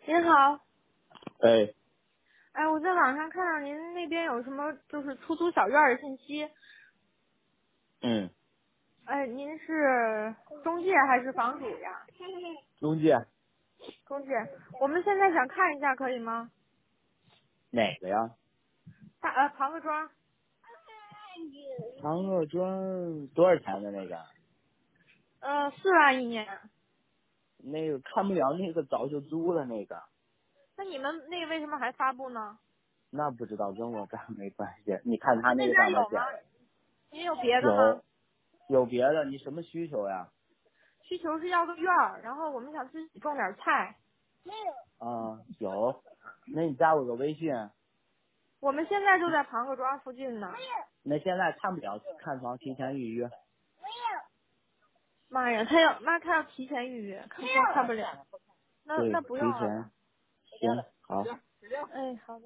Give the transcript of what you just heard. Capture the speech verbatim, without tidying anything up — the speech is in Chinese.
您好， 哎， 哎，我在网上看到您那边有什么就是出租小院儿的信息， 嗯， 哎，您是中介还是房主呀？ 中介中介，我们现在想看一下，可以吗？ 哪个呀？ 大呃庞各庄， 长乐庄多少钱的那个？ 呃四万一年。 那个看不了，那个早就租了那个。 那你们那个为什么还发布呢？ 那不知道跟我这儿没关系。你看他那那那个上面写边有吗？您有别的吗？ 有有别的，你什么需求呀？ 需求是要个院儿，然后我们想自己种点菜。 啊、有，那你加我个微信。 我们现在就在庞各庄附近呢。 那现在看不了，看房提前预约。 妈呀，他要那他要提前预约，看看看不了。那那对， 不用了吧？ 提前。行，好。 哎，好的。